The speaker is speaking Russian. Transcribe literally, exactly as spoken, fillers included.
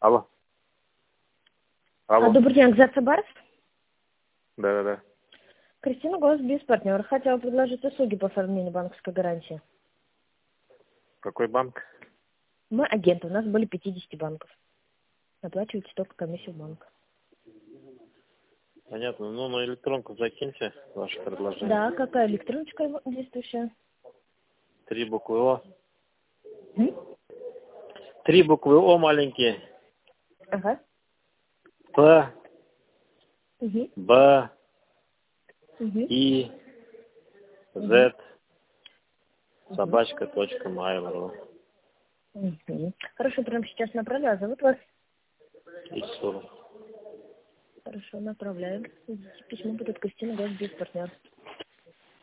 Алло. Алло. А, добрый день, Акзат Сабаров. Да, да, да. Кристина, голос без партнера. Хотела предложить услуги по оформлению банковской гарантии. Какой банк? Мы агенты, у нас были пятьдесят банков. Оплачиваете только комиссию в банк. Понятно. Ну, на электронку закиньте ваше предложение. Да, какая электроночка действующая? Три буквы О. М? Три буквы О маленькие. Ага. П, Угу. Б, Угу. И, З, собачка, точка, mail.ru. Угу. Хорошо, прямо сейчас направляю. Зовут вас? Исур. Хорошо, направляем. Письмо будет Кристина, голос без партнера.